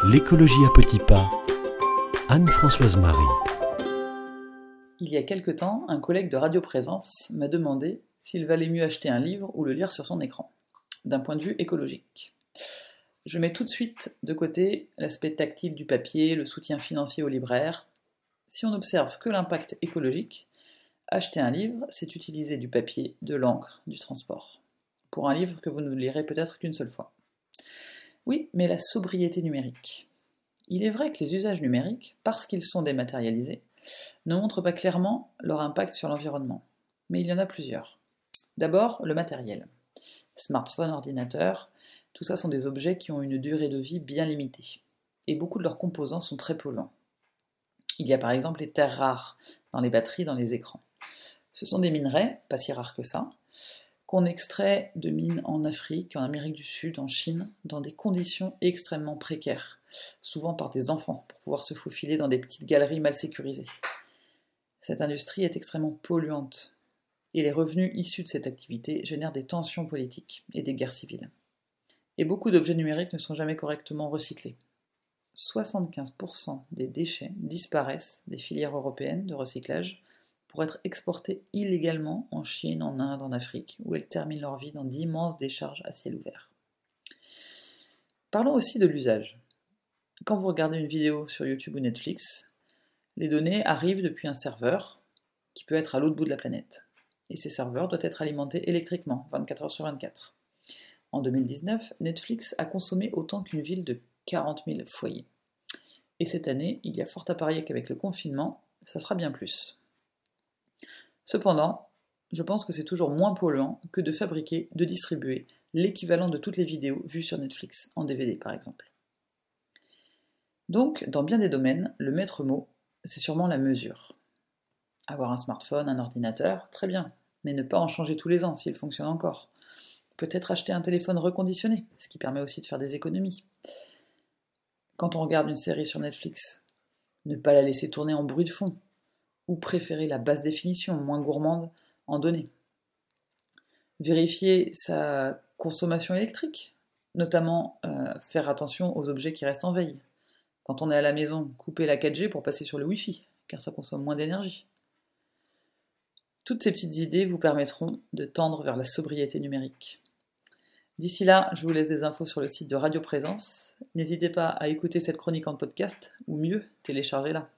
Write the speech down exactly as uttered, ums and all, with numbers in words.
L'écologie à petits pas. Anne-Françoise Marie. Il y a quelque temps, un collègue de Radio Présence m'a demandé s'il valait mieux acheter un livre ou le lire sur son écran, d'un point de vue écologique. Je mets tout de suite de côté l'aspect tactile du papier, le soutien financier aux libraires. Si on n'observe que l'impact écologique, acheter un livre, c'est utiliser du papier, de l'encre, du transport, pour un livre que vous ne lirez peut-être qu'une seule fois. Oui, mais la sobriété numérique. Il est vrai que les usages numériques, parce qu'ils sont dématérialisés, ne montrent pas clairement leur impact sur l'environnement. Mais il y en a plusieurs. D'abord, le matériel. Smartphone, ordinateur, tout ça sont des objets qui ont une durée de vie bien limitée. Et beaucoup de leurs composants sont très polluants. Il y a par exemple les terres rares dans les batteries, dans les écrans. Ce sont des minerais, pas si rares que ça, qu'on extrait de mines en Afrique, en Amérique du Sud, en Chine, dans des conditions extrêmement précaires, souvent par des enfants, pour pouvoir se faufiler dans des petites galeries mal sécurisées. Cette industrie est extrêmement polluante, et les revenus issus de cette activité génèrent des tensions politiques et des guerres civiles. Et beaucoup d'objets numériques ne sont jamais correctement recyclés. soixante-quinze pour cent des déchets disparaissent des filières européennes de recyclage pour être exportés illégalement en Chine, en Inde, en Afrique, où elles terminent leur vie dans d'immenses décharges à ciel ouvert. Parlons aussi de l'usage. Quand vous regardez une vidéo sur YouTube ou Netflix, les données arrivent depuis un serveur qui peut être à l'autre bout de la planète. Et ces serveurs doivent être alimentés électriquement, vingt-quatre heures sur vingt-quatre. En deux mille dix-neuf, Netflix a consommé autant qu'une ville de quarante mille foyers. Et cette année, il y a fort à parier qu'avec le confinement, ça sera bien plus. Cependant, je pense que c'est toujours moins polluant que de fabriquer, de distribuer l'équivalent de toutes les vidéos vues sur Netflix, en D V D par exemple. Donc, dans bien des domaines, le maître mot, c'est sûrement la mesure. Avoir un smartphone, un ordinateur, très bien, mais ne pas en changer tous les ans s'il fonctionne encore. Peut-être acheter un téléphone reconditionné, ce qui permet aussi de faire des économies. Quand on regarde une série sur Netflix, ne pas la laisser tourner en bruit de fond, ou préférer la basse définition, moins gourmande en données. Vérifier sa consommation électrique, notamment euh, faire attention aux objets qui restent en veille. Quand on est à la maison, couper la quatre G pour passer sur le Wi-Fi, car ça consomme moins d'énergie. Toutes ces petites idées vous permettront de tendre vers la sobriété numérique. D'ici là, je vous laisse des infos sur le site de Radio Présence. N'hésitez pas à écouter cette chronique en podcast, ou mieux, téléchargez-la.